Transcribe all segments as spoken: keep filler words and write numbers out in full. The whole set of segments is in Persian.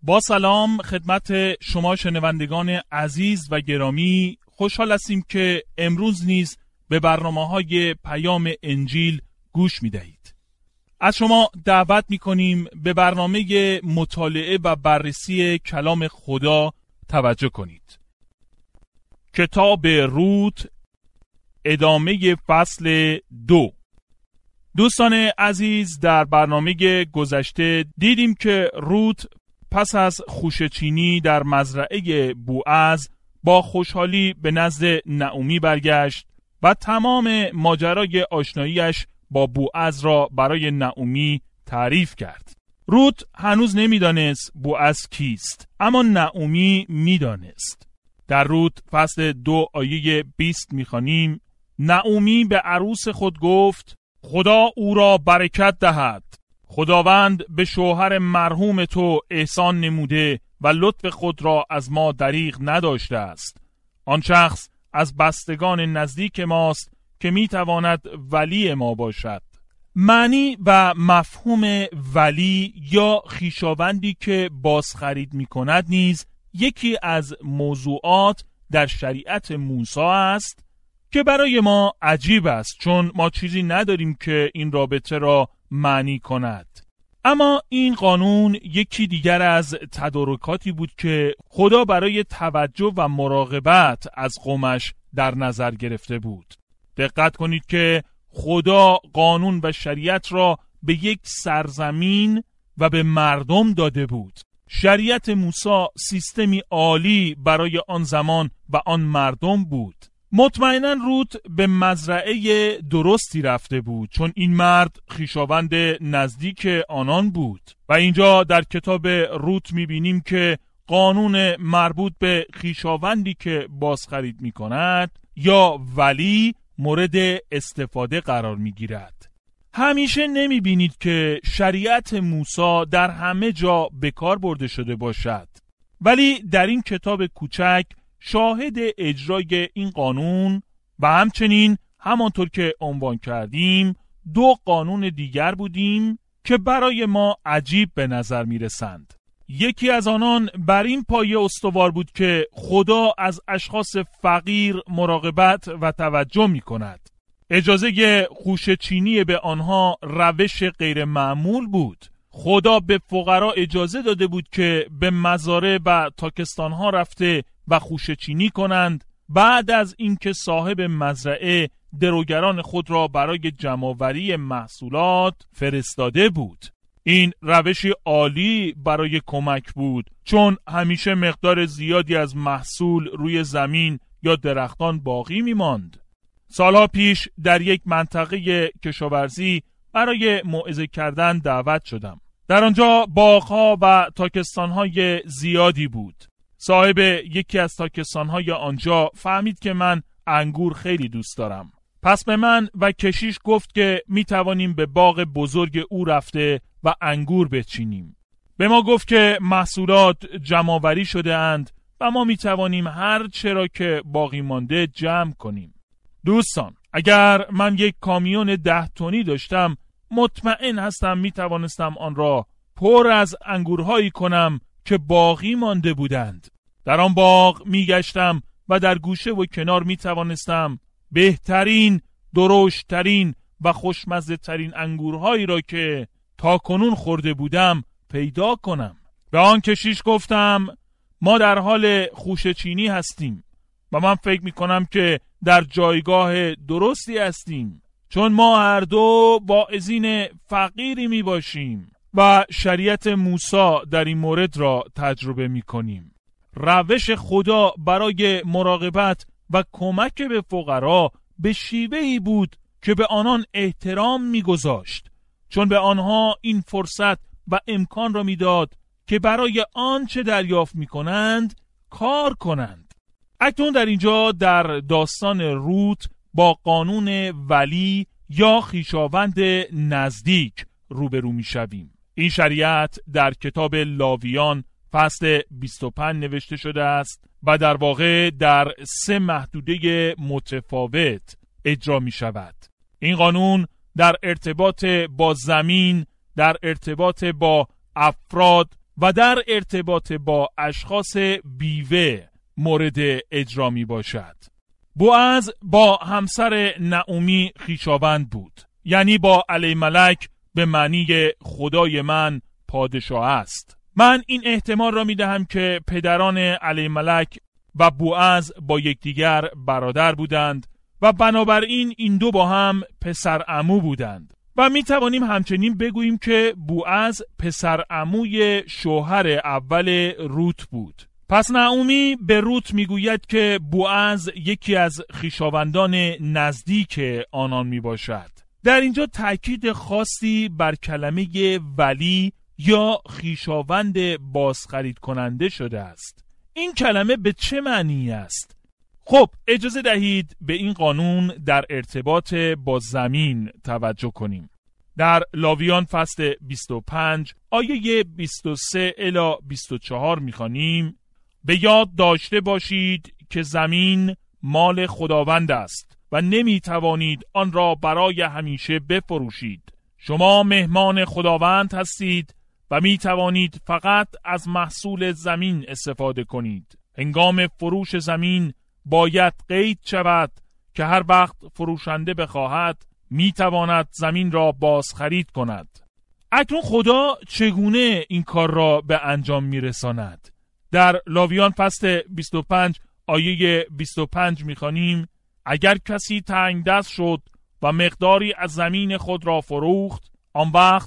با سلام خدمت شما شنوندگان عزیز و گرامی، خوشحال هستیم که امروز نیز به برنامه‌های پیام انجیل گوش می‌دهید. از شما دعوت می‌کنیم به برنامه مطالعه و بررسی کلام خدا توجه کنید. کتاب روت، ادامه فصل دو. دوستان عزیز، در برنامه گذشته دیدیم که روت پس از خوشه‌چینی در مزرعه بوعز با خوشحالی به نزد نعومی برگشت و تمام ماجرای آشناییش با بوعز را برای نعومی تعریف کرد. روت هنوز نمیدانست بوعز کیست، اما نعومی میدانست. در روت فصل دو آیه بیست میخوانیم: نعومی به عروس خود گفت خدا او را برکت دهد. خداوند به شوهر مرحوم تو احسان نموده و لطف خود را از ما دریغ نداشته است. آن شخص از بستگان نزدیک ماست که میتواند ولی ما باشد. معنی و مفهوم ولی یا خویشاوندی که بازخرید میکند نیز یکی از موضوعات در شریعت موسی است که برای ما عجیب است، چون ما چیزی نداریم که این رابطه را معنی کند. اما این قانون یکی دیگر از تدارکاتی بود که خدا برای توجه و مراقبت از قومش در نظر گرفته بود. دقت کنید که خدا قانون و شریعت را به یک سرزمین و به مردم داده بود. شریعت موسی سیستمی عالی برای آن زمان و آن مردم بود. مطمئناً روت به مزرعه درستی رفته بود، چون این مرد خویشاوند نزدیک آنان بود. و اینجا در کتاب روت می‌بینیم که قانون مربوط به خویشاوندی که بازخرید می‌کند یا ولی مورد استفاده قرار می‌گیرد. همیشه نمی‌بینید که شریعت موسی در همه جا به کار برده شده باشد، ولی در این کتاب کوچک شاهد اجرای این قانون و همچنین همانطور که عنوان کردیم دو قانون دیگر بودیم که برای ما عجیب به نظر می رسند. یکی از آنان بر این پایه استوار بود که خدا از اشخاص فقیر مراقبت و توجه می کند. اجازه خوشه‌چینی به آنها روش غیر معمول بود. خدا به فقرا اجازه داده بود که به مزارع و تاکستانها رفته و خوشه‌چینی کنند بعد از اینکه صاحب مزرعه دروگران خود را برای جمع‌آوری محصولات فرستاده بود. این روش عالی برای کمک بود، چون همیشه مقدار زیادی از محصول روی زمین یا درختان باقی می‌ماند. سالها پیش در یک منطقه کشاورزی برای موعظه کردن دعوت شدم. در آنجا باغ‌ها و تاکستان‌های زیادی بود. صاحب یکی از تاکستان‌های آنجا فهمید که من انگور خیلی دوست دارم. پس به من و کشیش گفت که می توانیم به باغ بزرگ او رفته و انگور بچینیم. به ما گفت که محصولات جمع‌آوری شده اند و ما می توانیم هر چرا که باقی مانده جمع کنیم. دوستان، اگر من یک کامیون ده تنی داشتم، مطمئن هستم می توانستم آن را پر از انگورهایی کنم که باقی مانده بودند. در آن باغ می گشتم و در گوشه و کنار می توانستم بهترین، درشترین و خوشمزه ترین انگورهایی را که تا کنون خورده بودم پیدا کنم. به آن کشیش گفتم ما در حال خوشه‌چینی هستیم و من فکر می کنم که در جایگاه درستی هستیم، چون ما هر دو واعظین فقیری می باشیم و شریعت موسی در این مورد را تجربه می کنیم. روش خدا برای مراقبت و کمک به فقرا به شیوهی بود که به آنان احترام می گذاشت، چون به آنها این فرصت و امکان را می داد که برای آنچه دریافت می کنند کار کنند. اکنون در اینجا در داستان روت با قانون ولی یا خویشاوند نزدیک روبرو می شویم. این شریعت در کتاب لاویان فصل بیست و پنج نوشته شده است و در واقع در سه محدوده متفاوت اجرا می شود. این قانون در ارتباط با زمین، در ارتباط با افراد و در ارتباط با اشخاص بیوه مورد اجرا می باشد. بوعز با همسر نعومی خویشاوند بود، یعنی با الیملک به معنی خدای من پادشاه است. من این احتمال را می دهم که پدران الیملک و بوعز با یکدیگر برادر بودند و بنابراین این دو با هم پسر عمو بودند و می توانیم همچنین بگوییم که بوعز پسر عموی شوهر اول روت بود. پس نعومی به روت می گوید که بوعز یکی از خویشاوندان نزدیک آنان می باشد. در اینجا تأکید خاصی بر کلمه ولی یا خویشاوند بازخرید کننده شده است. این کلمه به چه معنی است؟ خب اجازه دهید به این قانون در ارتباط با زمین توجه کنیم. در لاویان فصل بیست و پنج آیه بیست و سه الی بیست و چهار می‌خوانیم: به یاد داشته باشید که زمین مال خداوند است و نمی توانید آن را برای همیشه بفروشید. شما مهمان خداوند هستید و می توانید فقط از محصول زمین استفاده کنید. هنگام فروش زمین باید قید شود که هر وقت فروشنده بخواهد می تواند زمین را باز خرید کند. اکنون خدا چگونه این کار را به انجام می رساند؟ در لاویان فصل بیست و پنج آیه بیست و پنج می خوانیم: اگر کسی تنگ دست شد و مقداری از زمین خود را فروخت، آن وقت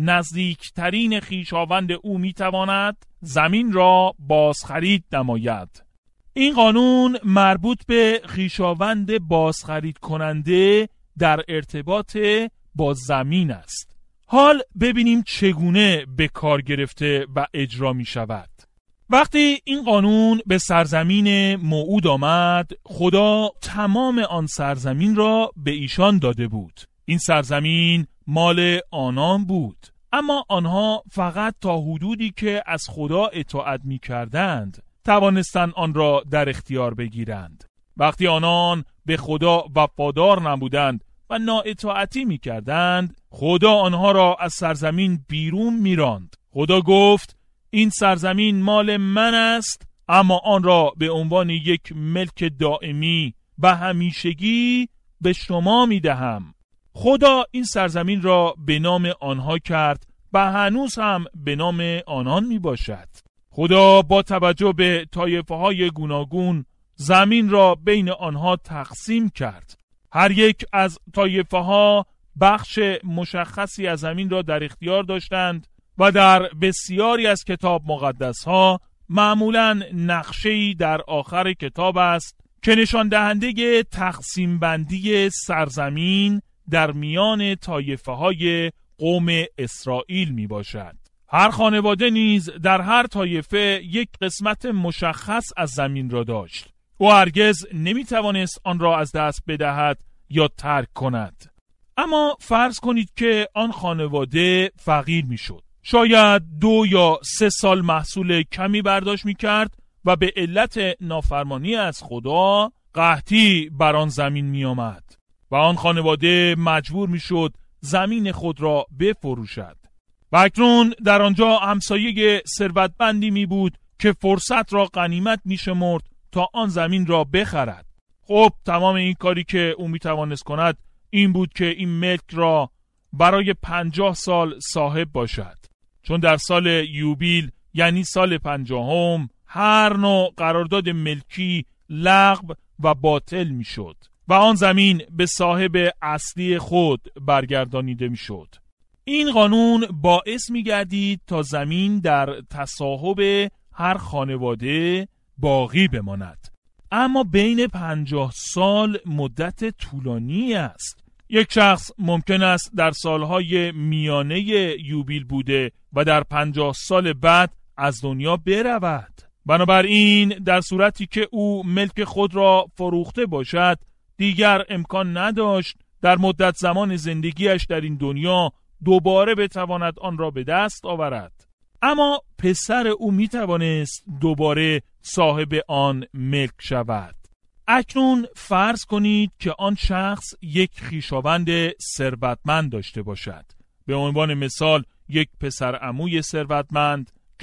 نزدیکترین خویشاوند او می تواند زمین را باز خرید نماید. این قانون مربوط به خویشاوند باز خرید کننده در ارتباط با زمین است. حال ببینیم چگونه به کار گرفته و اجرا می شود. وقتی این قانون به سرزمین موعود آمد، خدا تمام آن سرزمین را به ایشان داده بود. این سرزمین مال آنان بود، اما آنها فقط تا حدودی که از خدا اطاعت می کردند توانستند آن را در اختیار بگیرند. وقتی آنان به خدا وفادار نبودند و نااطاعتی می کردند، خدا آنها را از سرزمین بیرون می راند. خدا گفت این سرزمین مال من است، اما آن را به عنوان یک ملک دائمی و همیشگی به شما می دهم. خدا این سرزمین را به نام آنها کرد و هنوز هم به نام آنان می باشد. خدا با توجه به طایفه های گوناگون زمین را بین آنها تقسیم کرد. هر یک از طایفه ها بخش مشخصی از زمین را در اختیار داشتند و در بسیاری از کتاب مقدس ها معمولاً نقشه‌ای در آخر کتاب است که نشان دهنده تقسیم بندی سرزمین در میان طایفه های قوم اسرائیل می باشد. هر خانواده نیز در هر طایفه یک قسمت مشخص از زمین را داشت. او هرگز نمی توانست آن را از دست بدهد یا ترک کند. اما فرض کنید که آن خانواده فقیر می شد. شاید دو یا سه سال محصول کمی برداشت می کرد و به علت نافرمانی از خدا قحطی بر آن زمین می آمد و آن خانواده مجبور می شد زمین خود را بفروشد. و اکنون در آنجا همسایه ثروتمندی می بود که فرصت را غنیمت می شمرد تا آن زمین را بخرد. خب تمام این کاری که او می توانست کند این بود که این ملک را برای پنجاه سال صاحب باشد، چون در سال یوبیل یعنی سال پنجاهم هر نوع قرارداد ملکی لغو و باطل می شد و آن زمین به صاحب اصلی خود برگردانیده می شد. این قانون باعث می گردید تا زمین در تصاحب هر خانواده باقی بماند. اما بین پنجاه سال مدت طولانی است. یک شخص ممکن است در سالهای میانه یوبیل بوده و در پنجاه سال بعد از دنیا برود. بنابراین در صورتی که او ملک خود را فروخته باشد دیگر امکان نداشت در مدت زمان زندگیش در این دنیا دوباره بتواند آن را به دست آورد. اما پسر او می توانست دوباره صاحب آن ملک شود. اکنون فرض کنید که آن شخص یک خویشاوند ثروتمند داشته باشد. به عنوان مثال یک پسر عموی ثروتمند که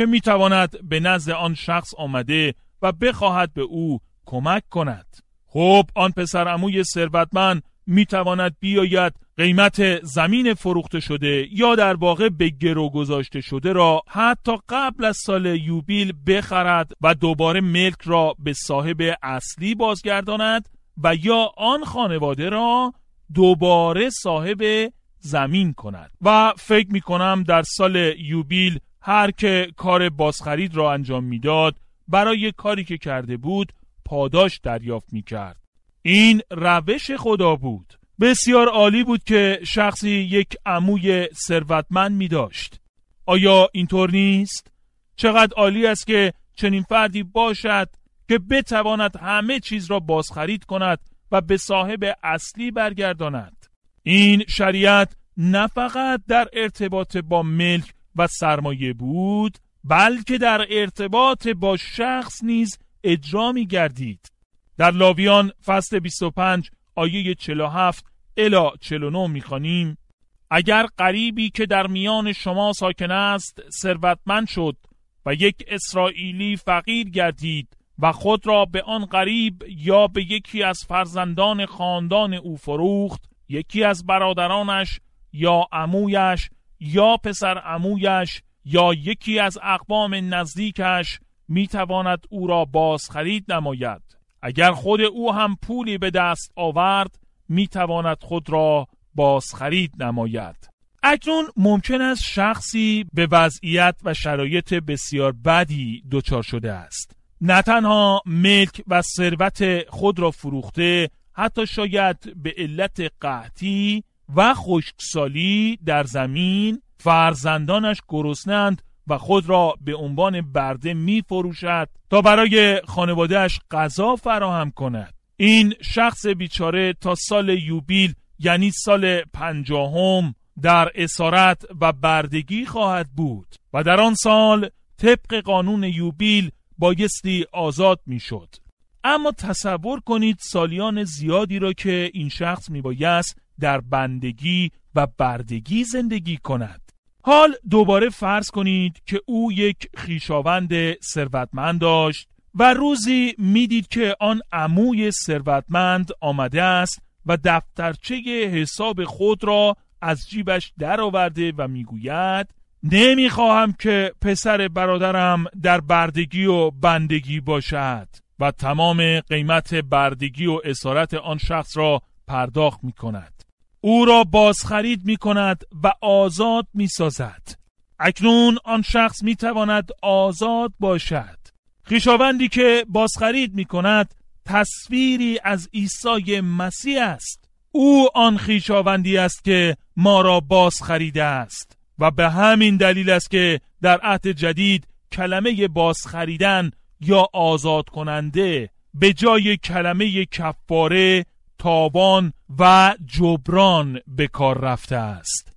که میتواند به نزد آن شخص آمده و بخواهد به او کمک کند. خب آن پسر عموی ثروتمند میتواند بیاید قیمت زمین فروخته شده یا در واقع به گرو گذاشته شده را حتی قبل از سال یوبیل بخرد و دوباره ملک را به صاحب اصلی بازگرداند و یا آن خانواده را دوباره صاحب زمین کند. و فکر می کنم در سال یوبیل هر که کار بازخرید را انجام میداد برای کاری که کرده بود پاداش دریافت می کرد. این روش خدا بود. بسیار عالی بود که شخصی یک عموی ثروتمند می داشت. آیا اینطور نیست؟ چقدر عالی است که چنین فردی باشد که بتواند همه چیز را بازخرید کند و به صاحب اصلی برگرداند. این شریعت نه فقط در ارتباط با ملک و سرمایه بود، بلکه در ارتباط با شخص نیز اجرا می گردید. در لاویان فصل بیست و پنج آیه چهل و هفت الی چهل و نه می خوانیم: اگر غریبی که در میان شما ساکن است ثروتمند شد و یک اسرائیلی فقیر گردید و خود را به آن غریب یا به یکی از فرزندان خاندان او فروخت، یکی از برادرانش یا عمویش یا پسر عمویش یا یکی از اقوام نزدیکش میتواند او را بازخرید نماید. اگر خود او هم پولی به دست آورد میتواند خود را بازخرید نماید. اکنون ممکن است شخصی به وضعیت و شرایط بسیار بدی دچار شده است. نه تنها ملک و ثروت خود را فروخته، حتی شاید به علت قحطی و خشکسالی در زمین فرزندانش گرسنه‌اند و خود را به عنوان برده می فروشد تا برای خانوادهش غذا فراهم کند. این شخص بیچاره تا سال یوبیل یعنی سال پنجاهم در اسارت و بردگی خواهد بود و در آن سال طبق قانون یوبیل بایستی آزاد می شد. اما تصور کنید سالیان زیادی را که این شخص می بایست در بندگی و بردگی زندگی کند. حال دوباره فرض کنید که او یک خویشاوند ثروتمند داشت و روزی میدید که آن عموی ثروتمند آمده است و دفترچه حساب خود را از جیبش درآورده و میگوید: نمیخواهم که پسر برادرم در بردگی و بندگی باشد، و تمام قیمت بردگی و اسارت آن شخص را پرداخت میکند. او را بازخرید می کند و آزاد می سازد. اکنون آن شخص می تواند آزاد باشد. خویشاوندی که بازخرید می کند تصویری از عیسی مسیح است. او آن خویشاوندی است که ما را بازخریده است و به همین دلیل است که در عهد جدید کلمه بازخریدن یا آزاد کننده به جای کلمه کفاره، تاوان و جبران به کار رفته است.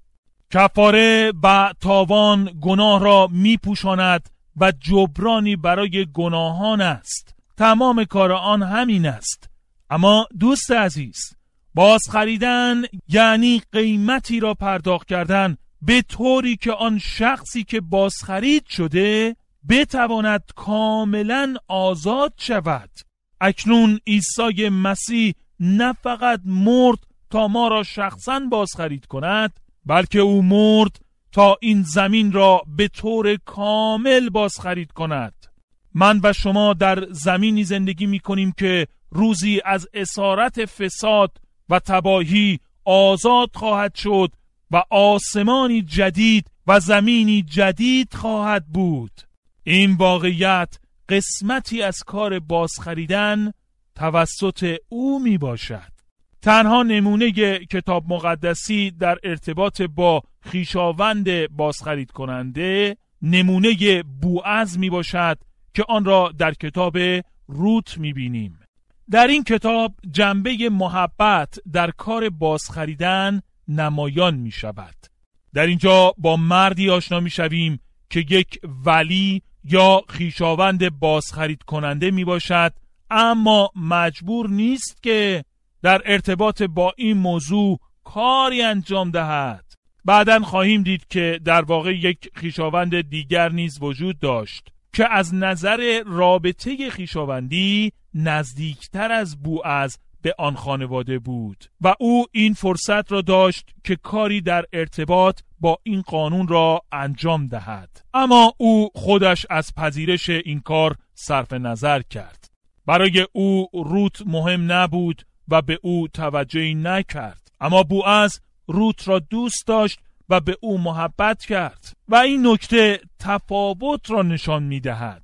کفاره و تاوان گناه را می پوشاند و جبرانی برای گناهان است. تمام کار آن همین است. اما دوست عزیز، باز خریدن یعنی قیمتی را پرداخت کردن به طوری که آن شخصی که باز خرید شده بتواند کاملا آزاد شود. اکنون عیسی مسیح نه فقط مرد تا ما را شخصا بازخرید کند، بلکه او مرد تا این زمین را به طور کامل بازخرید کند. من و شما در زمینی زندگی می کنیم که روزی از اسارت فساد و تباهی آزاد خواهد شد و آسمانی جدید و زمینی جدید خواهد بود. این واقعیت قسمتی از کار بازخریدن توسط او می باشد. تنها نمونه کتاب مقدسی در ارتباط با خویشاوند بازخرید کننده نمونه بوعز می باشد که آن را در کتاب روت می بینیم. در این کتاب جنبه محبت در کار بازخریدن نمایان می شود. در اینجا با مردی آشنا می شویم که یک ولی یا خویشاوند بازخرید کننده می باشد، اما مجبور نیست که در ارتباط با این موضوع کاری انجام دهد. بعداً خواهیم دید که در واقع یک خویشاوند دیگر نیز وجود داشت که از نظر رابطه خویشاوندی نزدیکتر از بوعز به آن خانواده بود و او این فرصت را داشت که کاری در ارتباط با این قانون را انجام دهد، اما او خودش از پذیرش این کار صرف نظر کرد. برای او روت مهم نبود و به او توجهی نکرد، اما بوعز روت را دوست داشت و به او محبت کرد و این نکته تفاوت را نشان می دهد.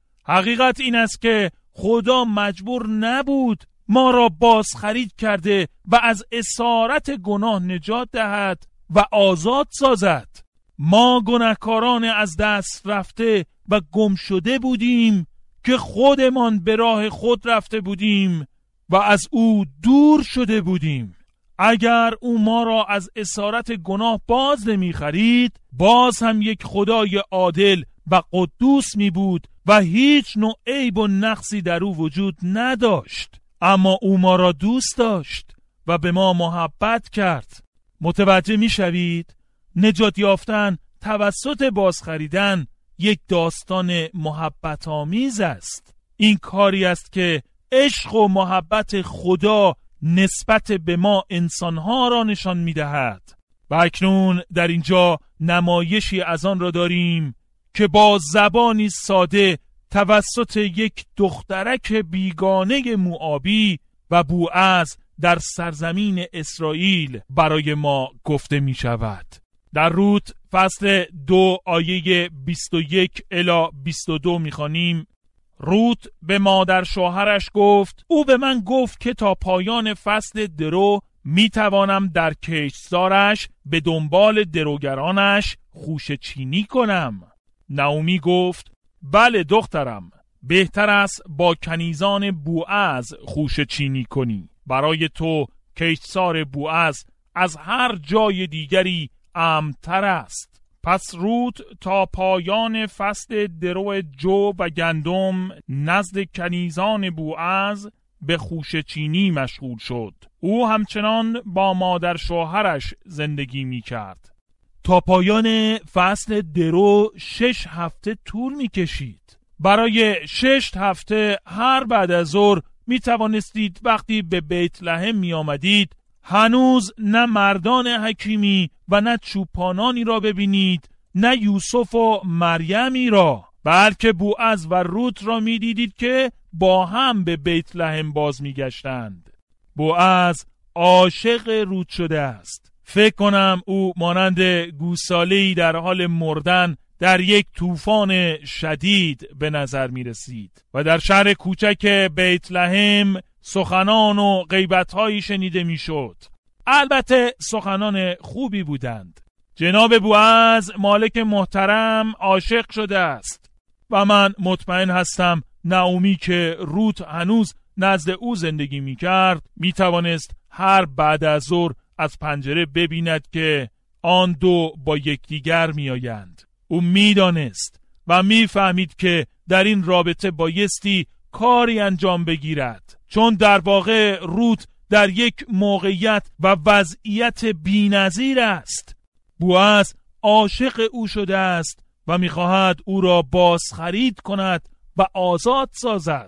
حقیقت این است که خدا مجبور نبود ما را بازخرید کرده و از اسارت گناه نجات دهد و آزاد سازد. ما گناهکاران از دست رفته و گم شده بودیم که خودمان به راه خود رفته بودیم و از او دور شده بودیم. اگر او ما را از اسارت گناه باز نمی خرید، باز هم یک خدای عادل و قدوس می بود و هیچ نوع عیب و نقصی در او وجود نداشت. اما او ما را دوست داشت و به ما محبت کرد. متوجه می شوید؟ نجات یافتن توسط بازخریدن یک داستان محبت آمیز است. این کاری است که عشق و محبت خدا نسبت به ما انسانها را نشان می دهد. و اکنون در اینجا نمایشی از آن را داریم که با زبانی ساده توسط یک دخترک بیگانه موآبی و بوعز در سرزمین اسرائیل برای ما گفته می شود. در روت فصل دو آیه بیست و یک الی بیست و دو می خوانیم: روت به مادر شوهرش گفت او به من گفت که تا پایان فصل درو می توانم در کشتزارش به دنبال دروگرانش خوشه چینی کنم. نعومی گفت بله دخترم، بهتر است با کنیزان بوعز خوشه چینی کنی. برای تو کشتزار بوعز از هر جای دیگری امن‌تر است. پس روت تا پایان فصل درو جو و گندم نزد کنیزان بوعز به خوشه چینی مشغول شد. او همچنان با مادر شوهرش زندگی می کرد. تا پایان فصل درو شش هفته طول می کشید. برای شش هفته هر بعد از ظهر می توانستید وقتی به بیت لحم می آمدید هنوز نه مردان حکیمی و نه چوپانانی را ببینید، نه یوسف و مریمی را، بلکه بوعز و روت را می دیدید که با هم به بیت لحم باز می گشتند. بوعز عاشق روت شده است. فکر کنم او مانند گوساله‌ای در حال مردن در یک طوفان شدید به نظر می رسید و در شهر کوچک بیت لحم سخنان و غیبت‌هایی شنیده می شد. البته سخنان خوبی بودند. جناب بوعز مالک محترم عاشق شده است و من مطمئن هستم نعومی که روت هنوز نزد او زندگی می کرد می توانست هر بعد از ظهر از پنجره ببیند که آن دو با یکدیگر می آیند. او می دانست و می فهمید که در این رابطه بایستی کاری انجام بگیرد، چون در واقع روت در یک موقعیت و وضعیت بی‌نظیر است. بوعز عاشق او شده است و می‌خواهد او را بازخرید کند و آزاد سازد.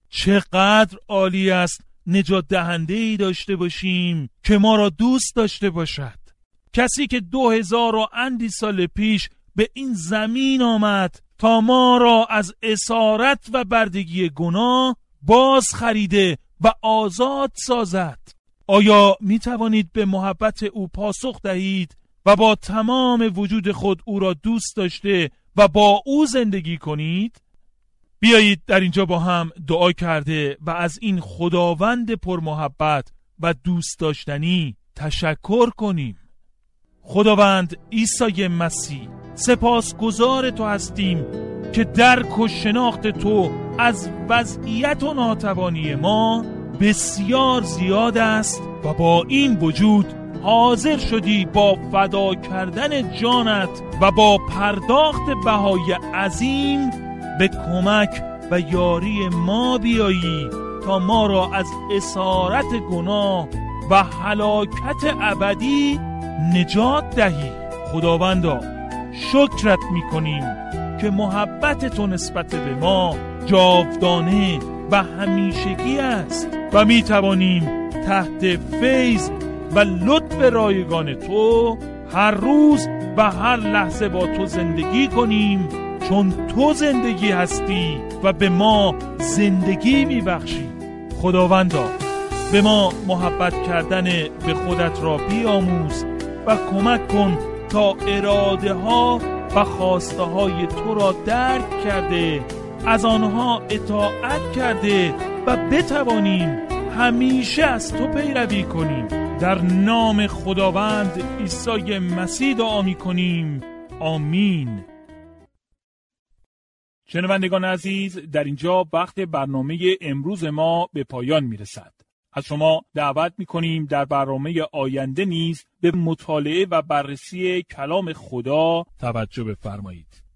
چقدر عالی است نجات دهنده‌ای داشته باشیم که ما را دوست داشته باشد. کسی که دو هزار و اندی سال پیش به این زمین آمد تا ما را از اسارت و بردگی گناه باز خریده و آزاد سازد. آیا می توانید به محبت او پاسخ دهید و با تمام وجود خود او را دوست داشته و با او زندگی کنید؟ بیایید در اینجا با هم دعا کرده و از این خداوند پرمحبت و دوست داشتنی تشکر کنیم. خداوند عیسی مسیح، سپاسگزار تو هستیم که درک و شناخت تو از وضعیت و ناتوانی ما بسیار زیاد است و با این وجود حاضر شدی با فدا کردن جانت و با پرداخت بهای عظیم به کمک و یاری ما بیایی تا ما را از اسارت گناه و هلاکت ابدی نجات دهی. خداوندا شکرت میکنیم که محبت تو نسبت به ما جاودانه و همیشگی است و میتوانیم تحت فیض و لطف رایگان تو هر روز و هر لحظه با تو زندگی کنیم، چون تو زندگی هستی و به ما زندگی میبخشی. خداوندا به ما محبت کردن به خودت را بیاموز و کمک کن تا اراده ها و خواسته های تو را درک کرده از آنها اطاعت کرده و بتوانیم همیشه از تو پیروی کنیم. در نام خداوند عیسی مسیح دعا می‌کنیم، آمین. شنوندگان عزیز، در اینجا وقت برنامه امروز ما به پایان میرسد. از شما دعوت می‌کنیم در برنامه آینده نیز به مطالعه و بررسی کلام خدا توجه بفرمایید.